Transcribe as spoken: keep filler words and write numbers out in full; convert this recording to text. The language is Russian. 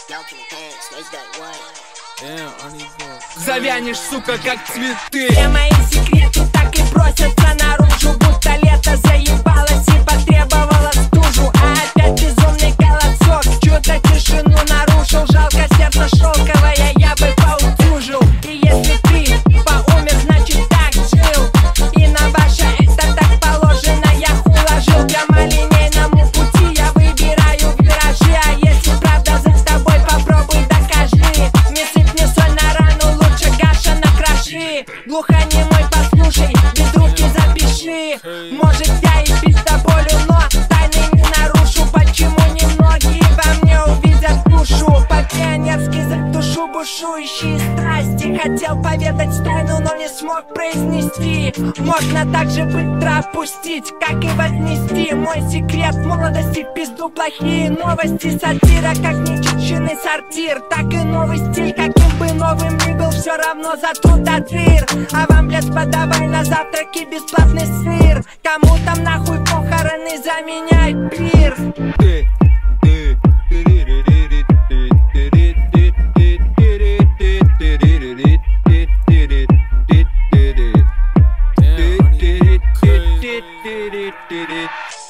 Завянешь, сука, как цветы. Все мои секреты так и просятся наружу, будто лето заебалось и потребовало стужу. А опять безумный голосок чью-то тишину нарушил. Жалко, сердце шелковое, я бы поутюжил. И если ты поумер, значит так жил. И на ваше это так положено, я уложил. Прямолинейному пути я выбираю виражи. А если правда за тобой, попробуй докажи. Не сыпь мне соль на рану, лучше Гаша накроши. Глухонемой послушай, без руки запиши. Может я и пиздоболю, но тайны не нарушу. Почему немногие во мне увидят душу? По-пионерски задушу бушующие страсти. Хотел поведать тайну, но не смог произнести. Можно так же быстро опустить, как и вознести. Мой секрет молодости в пизду плохие новости. Сатира, как нечищенный сортир. Так и новый стиль, каким бы новым ни был, все равно затрут от дыр. А вам, блядь, подавай на завтраки бесплатный сыр. Кому там нахуй похороны заменяют пир? Did it.